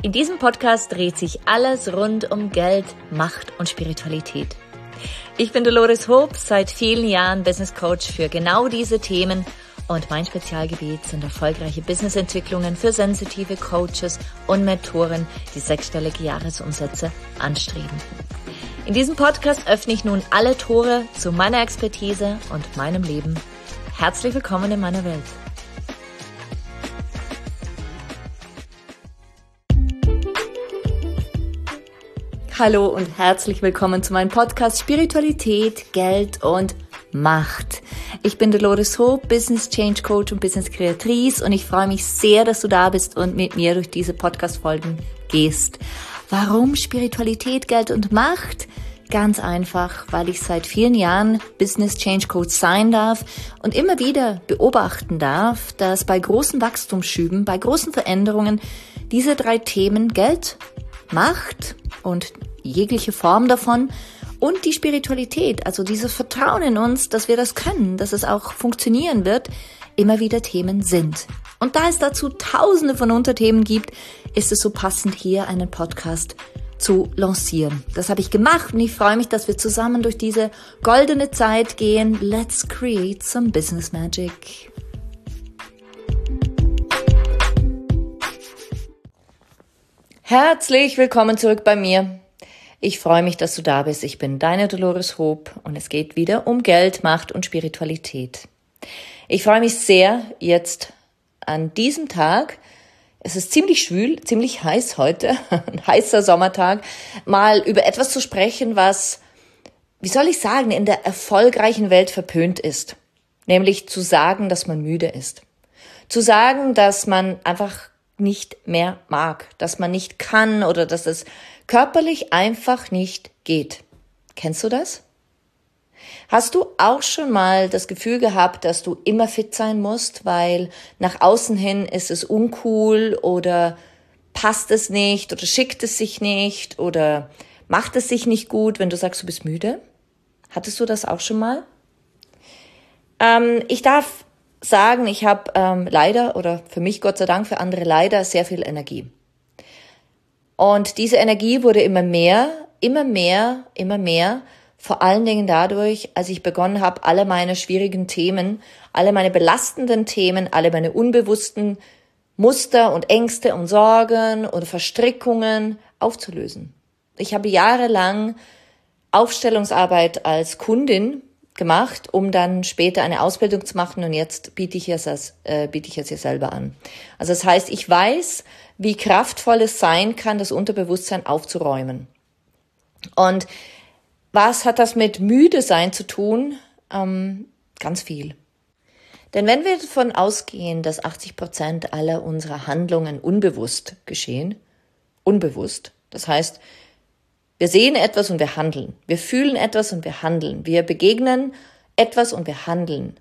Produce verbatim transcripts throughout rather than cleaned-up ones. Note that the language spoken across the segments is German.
In diesem Podcast dreht sich alles rund um Geld, Macht und Spiritualität. Ich bin Dolores Hoop, seit vielen Jahren Business Coach für genau diese Themen und mein Spezialgebiet sind erfolgreiche Businessentwicklungen für sensitive Coaches und Mentoren, die sechsstellige Jahresumsätze anstreben. In diesem Podcast öffne ich nun alle Tore zu meiner Expertise und meinem Leben. Herzlich willkommen in meiner Welt. Hallo und herzlich willkommen zu meinem Podcast Spiritualität, Geld und Macht. Ich bin Dolores Hoop, Business Change Coach und Business Kreatrice und ich freue mich sehr, dass du da bist und mit mir durch diese Podcast-Folgen gehst. Warum Spiritualität, Geld und Macht? Ganz einfach, weil ich seit vielen Jahren Business Change Coach sein darf und immer wieder beobachten darf, dass bei großen Wachstumsschüben, bei großen Veränderungen diese drei Themen Geld, Macht und jegliche Form davon und die Spiritualität, also dieses Vertrauen in uns, dass wir das können, dass es auch funktionieren wird, immer wieder Themen sind. Und da es dazu tausende von Unterthemen gibt, ist es so passend, hier einen Podcast zu lancieren. Das habe ich gemacht und ich freue mich, dass wir zusammen durch diese goldene Zeit gehen. Let's create some business magic. Herzlich willkommen zurück bei mir. Ich freue mich, dass du da bist. Ich bin deine Dolores Hoop und es geht wieder um Geld, Macht und Spiritualität. Ich freue mich sehr jetzt an diesem Tag. Es ist ziemlich schwül, ziemlich heiß heute, ein heißer Sommertag, mal über etwas zu sprechen, was, wie soll ich sagen, in der erfolgreichen Welt verpönt ist. Nämlich zu sagen, dass man müde ist. Zu sagen, dass man einfach nicht mehr mag, dass man nicht kann oder dass es körperlich einfach nicht geht. Kennst du das? Hast du auch schon mal das Gefühl gehabt, dass du immer fit sein musst, weil nach außen hin ist es uncool oder passt es nicht oder schickt es sich nicht oder macht es sich nicht gut, wenn du sagst, du bist müde? Hattest du das auch schon mal? Ähm, ich darf sagen, ich habe ähm, leider oder für mich Gott sei Dank, für andere leider sehr viel Energie. Und diese Energie wurde immer mehr, immer mehr, immer mehr, vor allen Dingen dadurch, als ich begonnen habe, alle meine schwierigen Themen, alle meine belastenden Themen, alle meine unbewussten Muster und Ängste und Sorgen oder Verstrickungen aufzulösen. Ich habe jahrelang Aufstellungsarbeit als Kundin gemacht, um dann später eine Ausbildung zu machen und jetzt biete ich es, als, äh, biete ich es ja selber an. Also das heißt, ich weiß, wie kraftvoll es sein kann, das Unterbewusstsein aufzuräumen. Und was hat das mit müde sein zu tun? Ähm, ganz viel. Denn wenn wir davon ausgehen, dass achtzig Prozent aller unserer Handlungen unbewusst geschehen, unbewusst, das heißt, wir sehen etwas und wir handeln. Wir fühlen etwas und wir handeln. Wir begegnen etwas und wir handeln.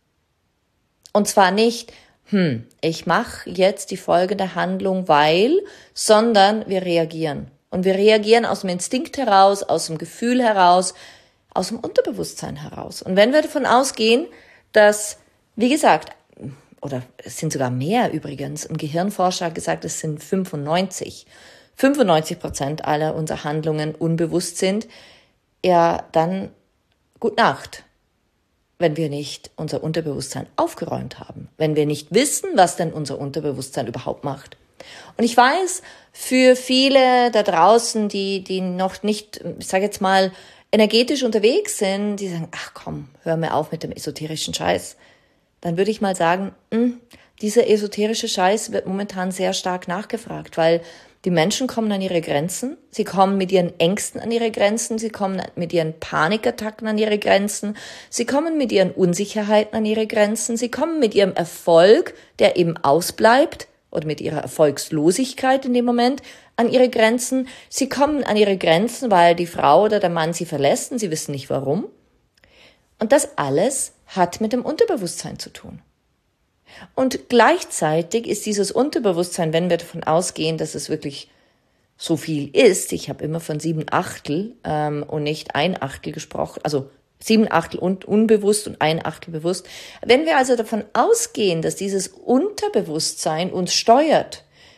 Und zwar nicht, hm, ich mache jetzt die folgende Handlung, weil, sondern wir reagieren. Und wir reagieren aus dem Instinkt heraus, aus dem Gefühl heraus, aus dem Unterbewusstsein heraus. Und wenn wir davon ausgehen, dass, wie gesagt, oder es sind sogar mehr übrigens, ein Gehirnforscher hat gesagt, es sind fünfundneunzig fünfundneunzig Prozent aller unserer Handlungen unbewusst sind, ja, dann gut Nacht, wenn wir nicht unser Unterbewusstsein aufgeräumt haben, wenn wir nicht wissen, was denn unser Unterbewusstsein überhaupt macht. Und ich weiß, für viele da draußen, die die noch nicht, ich sage jetzt mal, energetisch unterwegs sind, die sagen, ach komm, hör mir auf mit dem esoterischen Scheiß. Dann würde ich mal sagen, mh, dieser esoterische Scheiß wird momentan sehr stark nachgefragt, weil die Menschen kommen an ihre Grenzen, sie kommen mit ihren Ängsten an ihre Grenzen, sie kommen mit ihren Panikattacken an ihre Grenzen, sie kommen mit ihren Unsicherheiten an ihre Grenzen, sie kommen mit ihrem Erfolg, der eben ausbleibt, oder mit ihrer Erfolgslosigkeit in dem Moment an ihre Grenzen. Sie kommen an ihre Grenzen, weil die Frau oder der Mann sie verlässt und sie wissen nicht warum. Und das alles hat mit dem Unterbewusstsein zu tun. Und gleichzeitig ist dieses Unterbewusstsein, wenn wir davon ausgehen, dass es wirklich so viel ist, ich habe immer von sieben Achtel ähm, und nicht ein Achtel gesprochen, also sieben Achtel un- unbewusst und ein Achtel bewusst. Wenn wir also davon ausgehen, dass dieses Unterbewusstsein uns steuert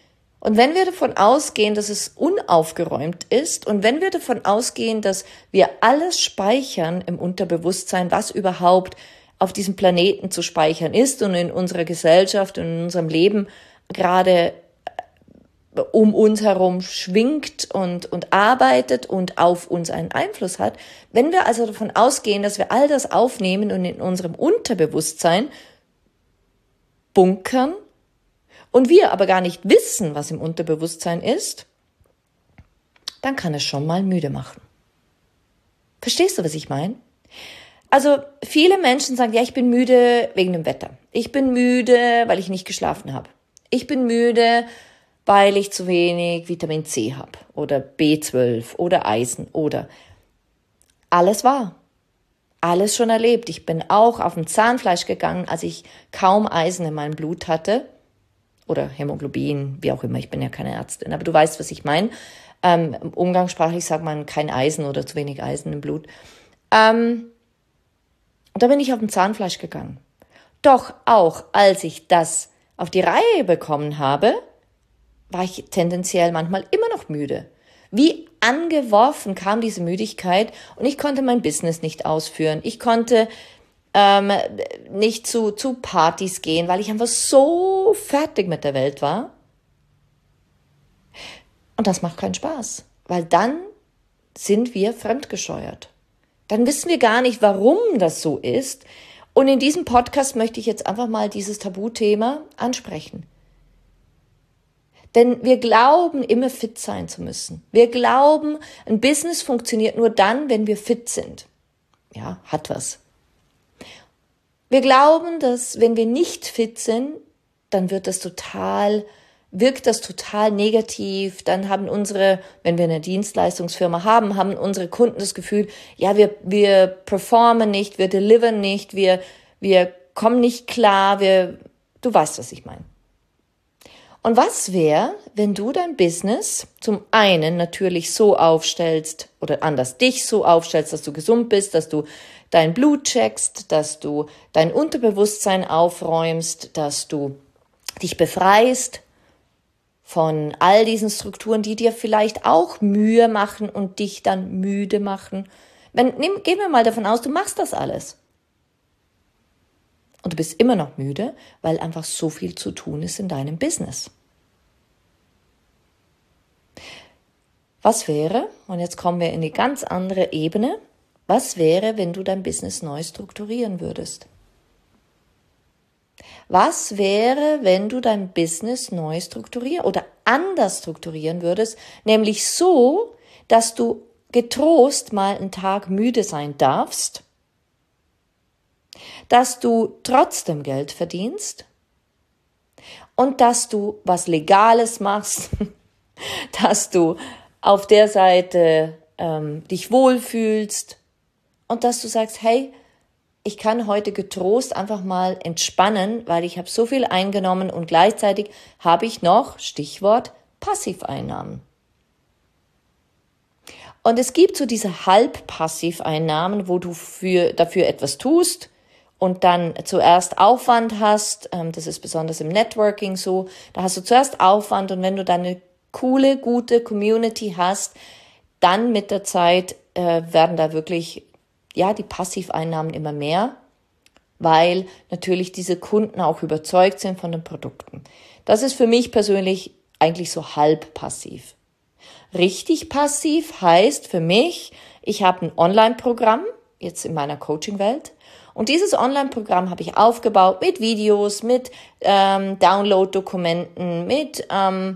Und wenn wir davon ausgehen, dass es unaufgeräumt ist und wenn wir davon ausgehen, dass wir alles speichern im Unterbewusstsein, was überhaupt auf diesem Planeten zu speichern ist und in unserer Gesellschaft und in unserem Leben gerade um uns herum schwingt und, und arbeitet und auf uns einen Einfluss hat, wenn wir also davon ausgehen, dass wir all das aufnehmen und in unserem Unterbewusstsein bunkern, und wir aber gar nicht wissen, was im Unterbewusstsein ist, dann kann es schon mal müde machen. Verstehst du, was ich meine? Also viele Menschen sagen, ja, ich bin müde wegen dem Wetter. Ich bin müde, weil ich nicht geschlafen habe. Ich bin müde, weil ich zu wenig Vitamin C habe oder B zwölf oder Eisen oder alles wahr. Alles schon erlebt. Ich bin auch auf dem Zahnfleisch gegangen, als ich kaum Eisen in meinem Blut hatte. Oder Hämoglobin, wie auch immer, ich bin ja keine Ärztin, aber du weißt, was ich meine. Ähm, umgangssprachlich sagt man kein Eisen oder zu wenig Eisen im Blut. Ähm, und da bin ich auf dem Zahnfleisch gegangen. Doch auch, als ich das auf die Reihe bekommen habe, war ich tendenziell manchmal immer noch müde. Wie angeworfen kam diese Müdigkeit und ich konnte mein Business nicht ausführen. Ich konnte Ähm, nicht zu, zu Partys gehen, weil ich einfach so fertig mit der Welt war. Und das macht keinen Spaß, weil dann sind wir fremdgescheuert. Dann wissen wir gar nicht, warum das so ist. Und in diesem Podcast möchte ich jetzt einfach mal dieses Tabuthema ansprechen. Denn wir glauben, immer fit sein zu müssen. Wir glauben, ein Business funktioniert nur dann, wenn wir fit sind. Ja, hat was. Wir glauben, dass wenn wir nicht fit sind, dann wird das total, wirkt das total negativ. Dann haben unsere, wenn wir eine Dienstleistungsfirma haben, haben unsere Kunden das Gefühl, ja, wir, wir performen nicht, wir delivern nicht, wir, wir kommen nicht klar, wir, du weißt, was ich meine. Und was wäre, wenn du dein Business zum einen natürlich so aufstellst oder anders dich so aufstellst, dass du gesund bist, dass du dein Blut checkst, dass du dein Unterbewusstsein aufräumst, dass du dich befreist von all diesen Strukturen, die dir vielleicht auch Mühe machen und dich dann müde machen. Wenn, nehm, gehen wir mal davon aus, du machst das alles. Und du bist immer noch müde, weil einfach so viel zu tun ist in deinem Business. Was wäre, und jetzt kommen wir in eine ganz andere Ebene, was wäre, wenn du dein Business neu strukturieren würdest? Was wäre, wenn du dein Business neu strukturieren oder anders strukturieren würdest, nämlich so, dass du getrost mal einen Tag müde sein darfst, dass du trotzdem Geld verdienst und dass du was Legales machst, dass du auf der Seite ähm, dich wohlfühlst und dass du sagst, hey, ich kann heute getrost einfach mal entspannen, weil ich habe so viel eingenommen und gleichzeitig habe ich noch, Stichwort, Passiveinnahmen. Und es gibt so diese Halbpassiveinnahmen, wo du für, dafür etwas tust und dann zuerst Aufwand hast. Das ist besonders im Networking so. Da hast du zuerst Aufwand und wenn du dann eine coole, gute Community hast, dann mit der Zeit äh, werden da wirklich ja die Passiveinnahmen immer mehr, weil natürlich diese Kunden auch überzeugt sind von den Produkten. Das ist für mich persönlich eigentlich so halb passiv. Richtig passiv heißt für mich, ich habe ein Online-Programm, jetzt in meiner Coaching-Welt, und dieses Online-Programm habe ich aufgebaut mit Videos, mit ähm, Download-Dokumenten, mit ähm,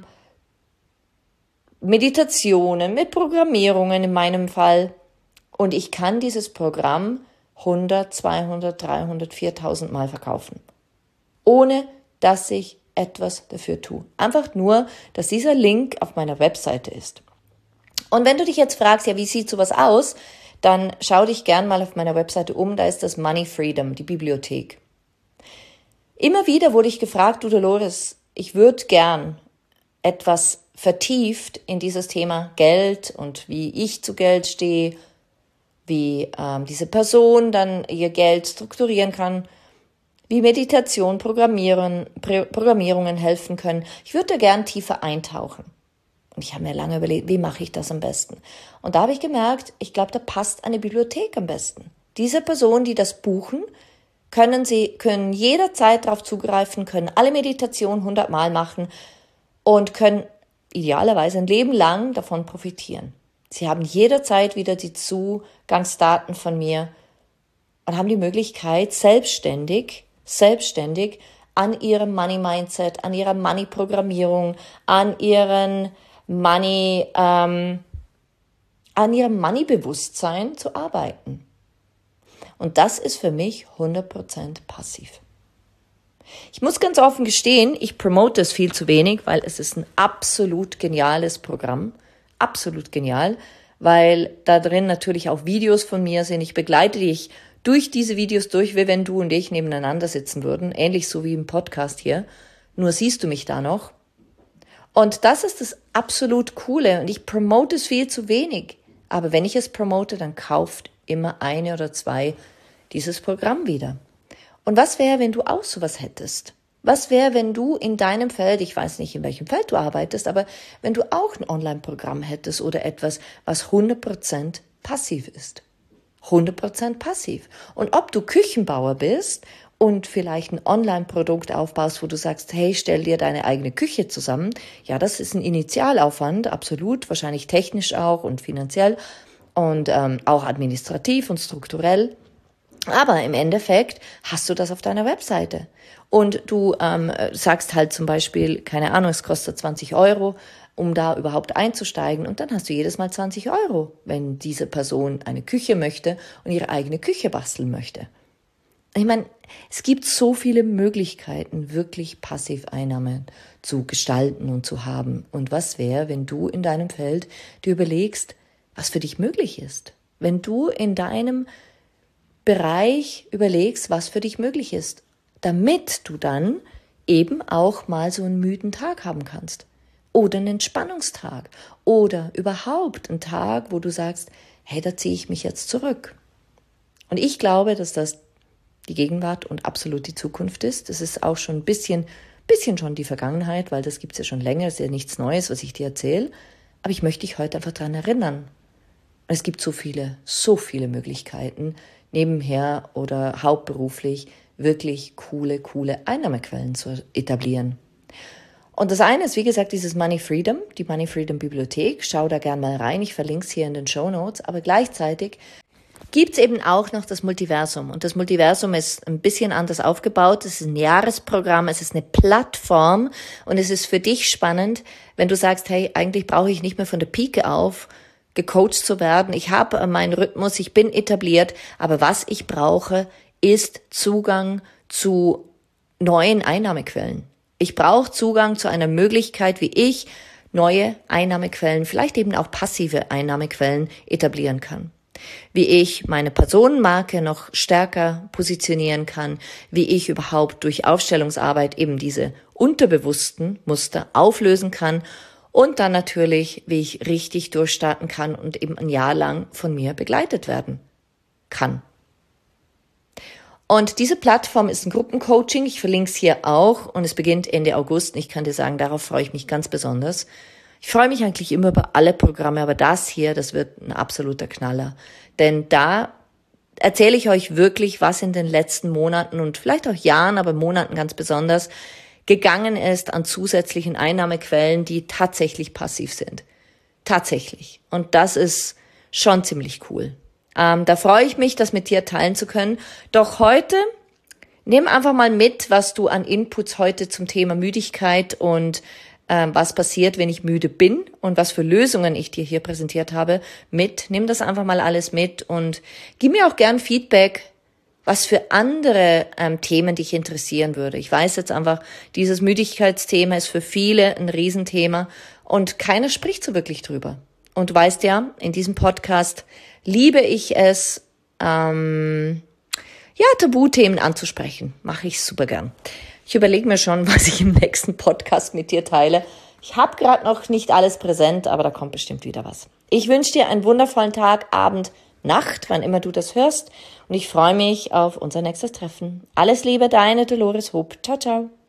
Meditationen, mit Programmierungen in meinem Fall. Und ich kann dieses Programm hundert, zweihundert, dreihundert, viertausend Mal verkaufen, ohne dass ich etwas dafür tue. Einfach nur, dass dieser Link auf meiner Webseite ist. Und wenn du dich jetzt fragst, ja, wie sieht sowas aus, dann schau dich gern mal auf meiner Webseite um, da ist das Money Freedom, die Bibliothek. Immer wieder wurde ich gefragt, du Dolores, ich würde gern etwas vertieft in dieses Thema Geld und wie ich zu Geld stehe, wie ähm, diese Person dann ihr Geld strukturieren kann. wie Meditation, Programmieren, Programmierungen helfen können. Ich würde gern tiefer eintauchen. Und ich habe mir lange überlegt, wie mache ich das am besten? Und da habe ich gemerkt, ich glaube, da passt eine Bibliothek am besten. Diese Personen, die das buchen, können sie können jederzeit darauf zugreifen, können alle Meditationen hundertmal machen und können idealerweise ein Leben lang davon profitieren. Sie haben jederzeit wieder die Zugangsdaten von mir und haben die Möglichkeit, selbstständig, selbstständig an ihrem Money-Mindset, an ihrer Money-Programmierung, an ihren Money, ähm, an ihrem Money-Bewusstsein zu arbeiten. Und das ist für mich hundert Prozent passiv. Ich muss ganz offen gestehen, ich promote es viel zu wenig, weil es ist ein absolut geniales Programm. Absolut genial, weil da drin natürlich auch Videos von mir sind. Ich begleite dich durch diese Videos durch, wie wenn du und ich nebeneinander sitzen würden. Ähnlich so wie im Podcast hier. Nur siehst du mich da noch. Und das ist das absolut Coole. Und ich promote es viel zu wenig. Aber wenn ich es promote, dann kauft immer eine oder zwei dieses Programm wieder. Und was wäre, wenn du auch sowas hättest? Was wäre, wenn du in deinem Feld, ich weiß nicht, in welchem Feld du arbeitest, aber wenn du auch ein Online-Programm hättest oder etwas, was hundert Prozent passiv ist? hundert Prozent passiv. Und ob du Küchenbauer bist und vielleicht ein Online-Produkt aufbaust, wo du sagst, hey, stell dir deine eigene Küche zusammen. Ja, das ist ein Initialaufwand, absolut, wahrscheinlich technisch auch und finanziell und ähm, auch administrativ und strukturell. Aber im Endeffekt hast du das auf deiner Webseite. Und du ähm, sagst halt zum Beispiel, keine Ahnung, es kostet zwanzig Euro, um da überhaupt einzusteigen. Und dann hast du jedes Mal zwanzig Euro, wenn diese Person eine Küche möchte und ihre eigene Küche basteln möchte. Ich meine, es gibt so viele Möglichkeiten, wirklich Passiveinnahmen zu gestalten und zu haben. Und was wäre, wenn du in deinem Feld dir überlegst, was für dich möglich ist? Wenn du in deinem Bereich überlegst, was für dich möglich ist, damit du dann eben auch mal so einen müden Tag haben kannst oder einen Entspannungstag oder überhaupt einen Tag, wo du sagst, hey, da ziehe ich mich jetzt zurück. Und ich glaube, dass das die Gegenwart und absolut die Zukunft ist. Das ist auch schon ein bisschen, bisschen schon die Vergangenheit, weil das gibt's ja schon länger, das ist ja nichts Neues, was ich dir erzähle. Aber ich möchte dich heute einfach daran erinnern. Und es gibt so viele, so viele Möglichkeiten, nebenher oder hauptberuflich wirklich coole, coole Einnahmequellen zu etablieren. Und das eine ist, wie gesagt, dieses Money Freedom, die Money Freedom Bibliothek. Schau da gern mal rein, ich verlinke es hier in den Shownotes. Aber gleichzeitig gibt's eben auch noch das Multiversum. Und das Multiversum ist ein bisschen anders aufgebaut. Es ist ein Jahresprogramm, es ist eine Plattform und es ist für dich spannend, wenn du sagst, hey, eigentlich brauche ich nicht mehr von der Pike auf gecoacht zu werden. Ich habe meinen Rhythmus, ich bin etabliert, aber was ich brauche, ist Zugang zu neuen Einnahmequellen. Ich brauche Zugang zu einer Möglichkeit, wie ich neue Einnahmequellen, vielleicht eben auch passive Einnahmequellen etablieren kann. Wie ich meine Personenmarke noch stärker positionieren kann, wie ich überhaupt durch Aufstellungsarbeit eben diese unterbewussten Muster auflösen kann und dann natürlich, wie ich richtig durchstarten kann und eben ein Jahr lang von mir begleitet werden kann. Und diese Plattform ist ein Gruppencoaching. Ich verlinke es hier auch und es beginnt Ende August. Und ich kann dir sagen, darauf freue ich mich ganz besonders. Ich freue mich eigentlich immer über alle Programme, aber das hier, das wird ein absoluter Knaller. Denn da erzähle ich euch wirklich, was in den letzten Monaten und vielleicht auch Jahren, aber Monaten ganz besonders, gegangen ist an zusätzlichen Einnahmequellen, die tatsächlich passiv sind. Tatsächlich. Und das ist schon ziemlich cool. Ähm, da freue ich mich, das mit dir teilen zu können. Doch heute, nimm einfach mal mit, was du an Inputs heute zum Thema Müdigkeit und ähm, was passiert, wenn ich müde bin und was für Lösungen ich dir hier präsentiert habe, mit. Nimm das einfach mal alles mit und gib mir auch gern Feedback, was für andere ähm, Themen dich interessieren würde. Ich weiß jetzt einfach, dieses Müdigkeitsthema ist für viele ein Riesenthema und keiner spricht so wirklich drüber. Und du weißt ja, in diesem Podcast liebe ich es, ähm, ja, Tabuthemen anzusprechen. Mache ich super gern. Ich überlege mir schon, was ich im nächsten Podcast mit dir teile. Ich habe gerade noch nicht alles präsent, aber da kommt bestimmt wieder was. Ich wünsche dir einen wundervollen Tag, Abend, Nacht, wann immer du das hörst. Und ich freue mich auf unser nächstes Treffen. Alles Liebe, deine Dolores Hoop. Ciao, ciao.